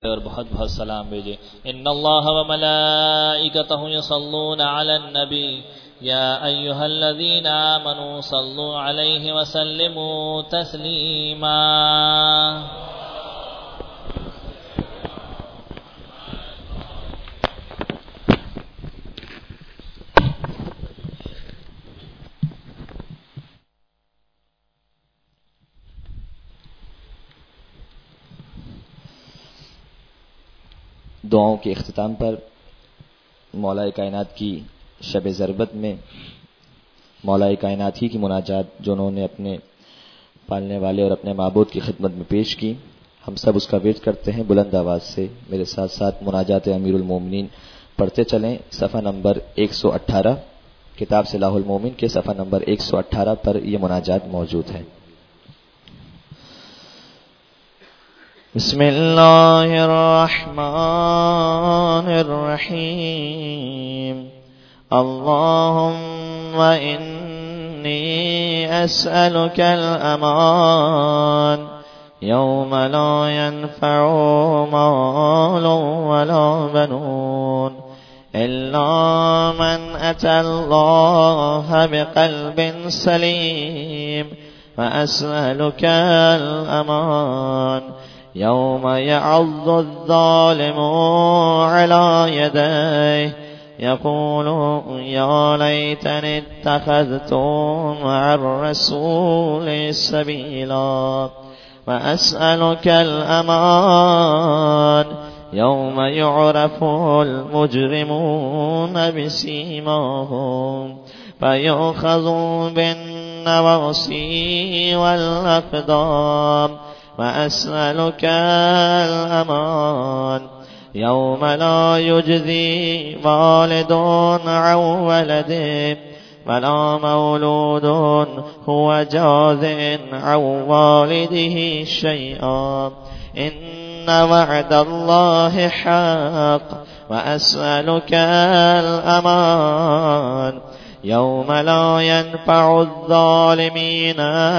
और बहुत बहुत सलाम भेजे। इन्नल्लाह व मलाइकतहु यसल्लूना अलन नबी या अय्युहल्लज़ीना आमनू सल्लू अलैहि व सल्लिमू तस्लीमा। दुआओं के इख्तिताम पर मौलाए कायनात की शब ज़रबत में मौलाए कायनात ही की मुनाजात जो उन्होंने अपने पालने वाले और अपने माबूद की खिदमत में पेश की, हम सब उसका वेट करते हैं बुलंद आवाज से। मेरे साथ साथ मुनाजात अमीरुल मोमिनीन पढ़ते चलें। सफ़ा नंबर 118 किताब सिलाहुल मोमिन के सफ़ा नंबर 118 पर यह मुनाजात मौजूद है। बिस्मिल्लाहिर्रहमानिर्रहीम। अल्लाहुम्मा इन्नी अस्अलुकल अमान यौम ला यनफ़उ मालुन वला बनून इल्ला मन अतल्लाह बिक़ल्बिन सलीम व अस्अलुकल अमान यौम यअज़्ज़ु ज़ालिमु अला यदैहि यक़ूलु या लैतनी इत्तख़ज़्तु मअर रसूलि सबीला व अस्अलुकल अमान यौम युअरफ़ुल मुजरिमून बिसीमाहुम फयुख़ज़ु बिन्नवासी वल अक़दाम व अस्अलुकल अमान यौम ला युजज़ी वालिदुन अन वलदिही वला मौलूदुन हुवा जाज़िन अन वालिदिही शैअन इन्न वअदल्लाहि हक़्क़ व अस्अलुकल अमान यौम ला यनफ़उ ज़्ज़ालिमीन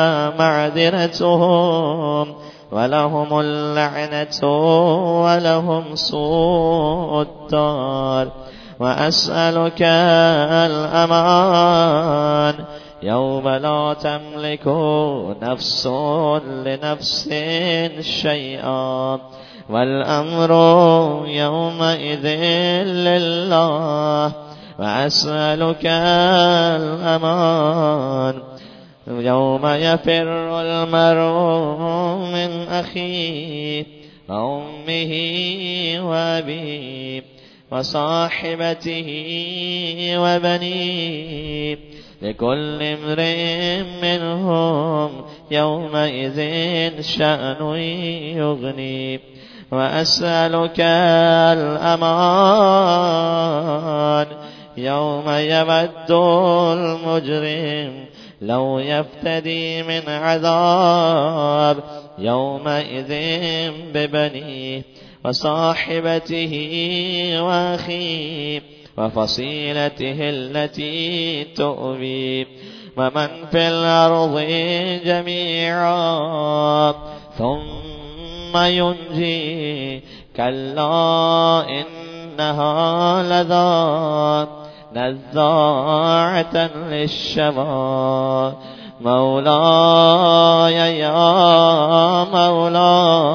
मअज़िरतुहुम वलहुमुल लअनतु वलहुम सूउद दार व अस्अलुकल अमान यौम ला तमलिकु नफ्सुन लिनफ्सिन शैअन वल अम्रु यौमइज़िन लिल्लाह व अस्अलुकल अमान यौम यफ़िर्रुल मर्'उ मिन अख़ीहि व उम्मिहि व अबीहि व साहिबतिहि व बनीहि लिकुल्लि इम्रि'इन मिनहुम यौमइज़िन शअनुन युग़नीहि व अस्अलुकल अमान यौम यवद्दुल मुजरिम लौ यफ्तदी मिन अज़ाब यौमइज़िन बिबनीहि व साहिबतिहि व अख़ीहि व फ़सीलतिहि अल्लती तु'वीहि व मन फ़िल अर्ज़ि जमीअन थुम्मा युंजीहि कल्ला इन्नहा लज़ा नज़्ज़ाअतन लिश्शवा मौलाय या मौला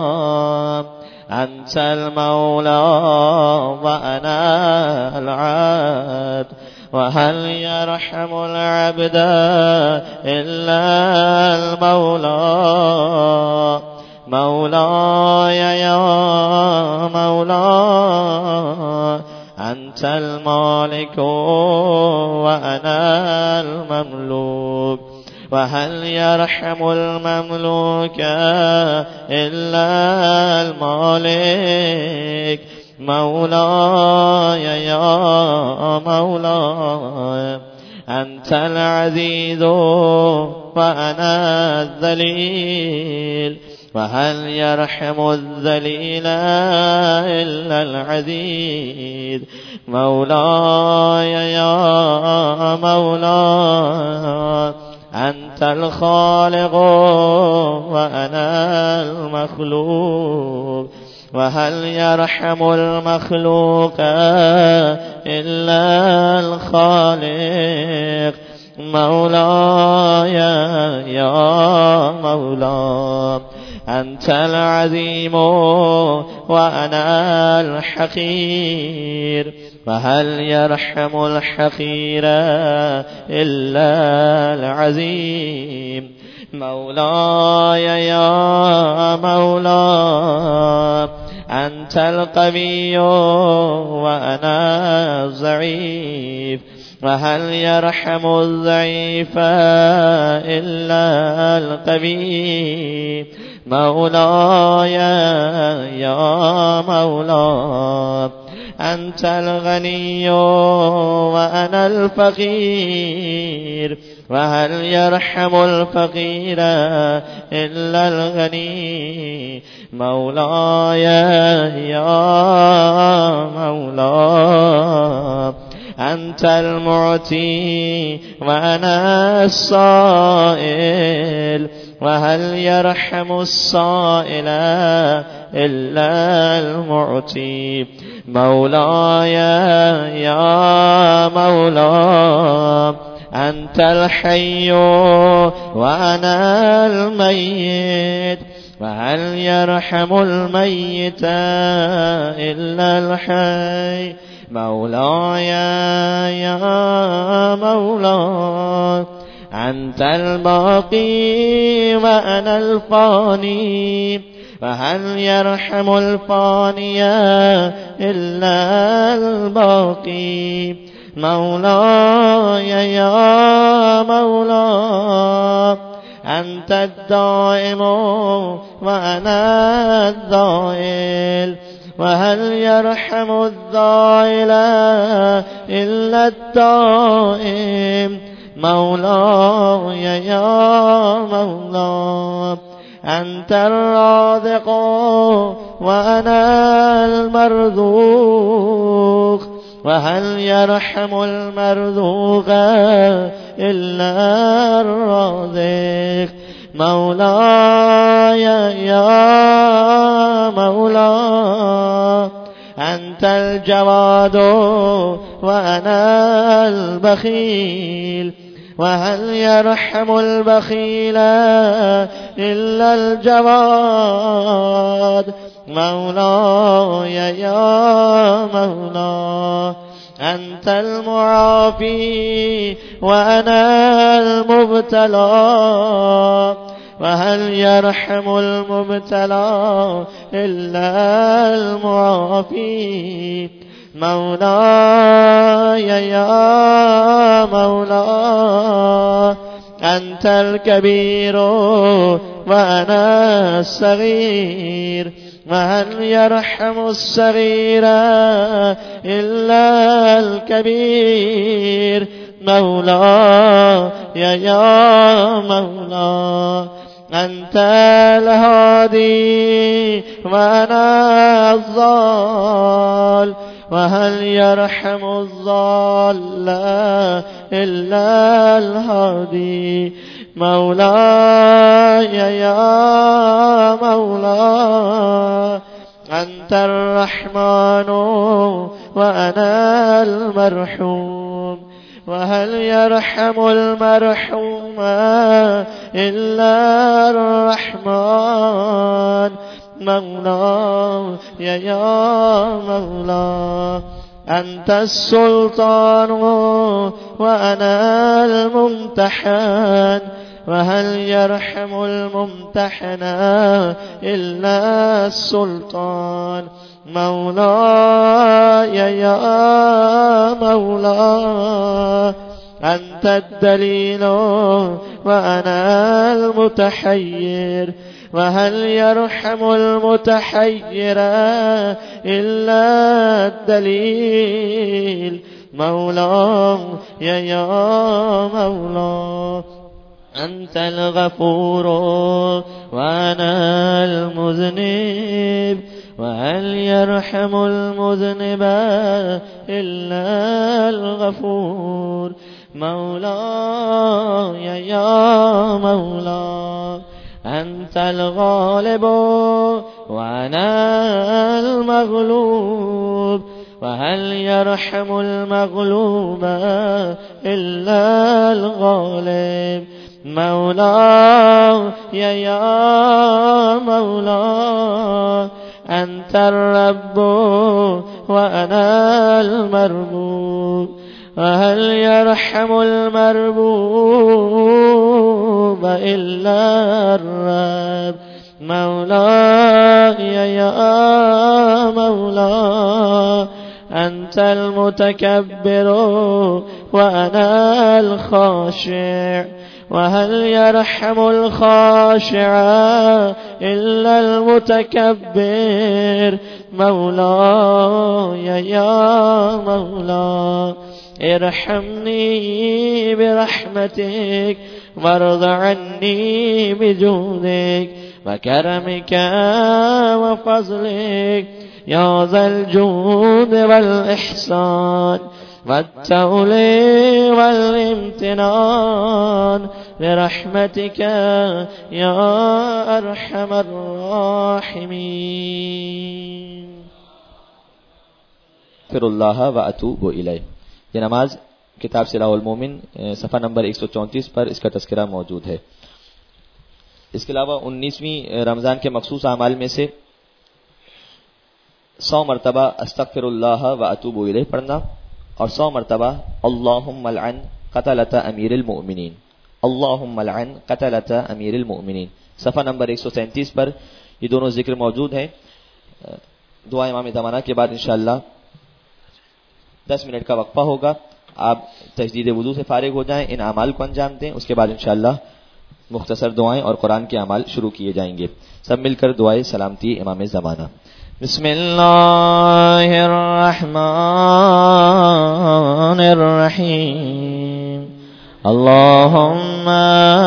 अंतल मौला व अनल अब्द व हल यरहमुल अब्द इल्ला अल मौला मौलाय या मौला अंतल मालिकु व अनल ममलूक व हल यरहमुल ममलूक इल्ला अल मालिक मौलाय या मौला अंतल अज़ीज़ु व अना ज़लील व हल यरहमुल ज़लील इल्ला अल अज़ीज़ मौलाय या मौला अंतल खालिक़ु व अनल मख़लूक़ وهل يرحم المخلوق إلا الخالق مولاي يا مولاي أنت العظيم وأنا الحقير وهل يرحم الحقير إلا العظيم مولاي يا مولاي أنت القوي وأنا الضعيف وهل يرحم الضعيف إلا القوي مولاي يا مولاي أنت الغني وأنا الفقير وهل يرحم الفقير إلا الغني مولاي يا مولاي أنت المعطي وأنا السائل وهل يرحم السائل إلا المعطي مولاي يا مولاي أنت الحي وأنا الميت وهل يرحم الميت إلا الحي مولاي يا مولاي أنت الباقي وأنا الفاني وهل يرحم الفاني إلا الباقي مولاي يا مولاي أنت الدائم وأنا الذائل وهل يرحم الذائل إلا الدائم مولاي يا مولاي أنت الرازق وأنا المرزوق وهل يرحم المرزوق إلا الرازق مولاي يا مولاي أنت الجواد وأنا البخيل وهل يرحم البخيل إلا الجواد مولاي يا مولاي أنت المعافي وأنا المبتلى وهل يرحم المبتلى إلا المعافي مولاي يا مولاي أنت الكبير وأنا الصغير وهل يرحم الصغير إلا الكبير مولاي يا مولاي أنت الهادي وأنا الضال وهل يرحم الضال إلا الهادي مولاي يا مولاي أنت الرحمن وأنا المرحوم وهل يرحم المرحوم إلا الرحمن مولاي يا مولاي أنت السلطان وأنا الممتحن وهل يرحم الممتحن إلا السلطان مولاي يا مولاي أنت الدليل وأنا المتحير وهل يرحم المتحير إلا الدليل مولاي يا مولاي أنت الغفور وأنا المذنب وهل يرحم المذنب إلا الغفور مولاي يا مولاي أنت الغالب وأنا المغلوب وهل يرحم المغلوب إلا الغالب مولاي يا مولاي أنت الرب وأنا المربوب وهل يرحم المربوب إلا الرب مولاي يا مولاي أنت المتكبر وأنا الخاشع وهل يرحم الخاشع إلا المتكبر مولاي يا مولاي ارحمني برحمتك وارض عني بجودك وكرمك وفضلك يا ذا الجود والإحسان والتولي والامتنان برحمتك يا أرحم الراحمين. फिरुल्लाह व अतूबु इलैह। ये नमाज किताब सिलाहुल मोमिन सफ़ा नंबर 134 पर इसका तज़किरा मौजूद है। इसके अलावा 19वीं रमज़ान के मखसूस अमाल में से 100 मरतबा अस्तग़फिरुल्लाह व अतूबु इलैह पढ़ना और 100 मरतबा अल्लाहुम्मा लअन क़तलता अमीरुल मुमिनीन, अल्लाहुम्मा लअन क़तलता अमीरुल मुमिनीन। सफ़ा नंबर 137 पर ये दोनों जिक्र मौजूद हैं। दुआ इमाम ज़माना के बाद इंशाअल्लाह 10 मिनट का वक्फा होगा। आप तजदीद वुज़ू से फारिग हो जाएं, इन अमाल को अंजाम दें। उसके बाद इंशाअल्लाह मुख्तसर दुआएं और कुरान के अमाल शुरू किए जाएंगे। सब मिलकर दुआए सलामती इमाम ज़माना। बिस्मिल्लाहिर्रहमानिर्रहीम। अल्लाहुम्मा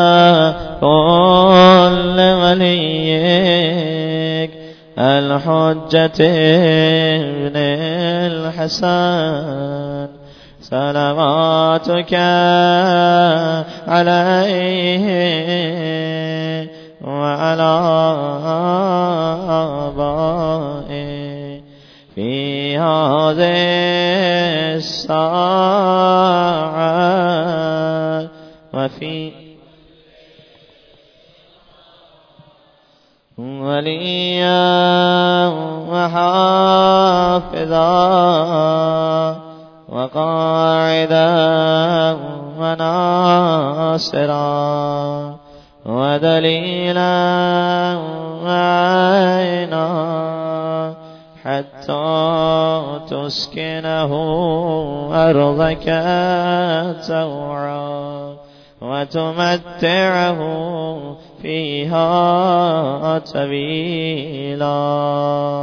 कुल वलिय्यिक अल-हुज्जत इब्नुल हसन सलावातुका अलैहि व अला आबाए फी हाज़िहि स्साअ व फी वलिया व हाफ़िज़ा व क़ाइदा व नासिरा व दलीला व आइना हत्ता तुस्किनहु अर्ज़क तौआ व तुमत्तिअहु فيها طويلا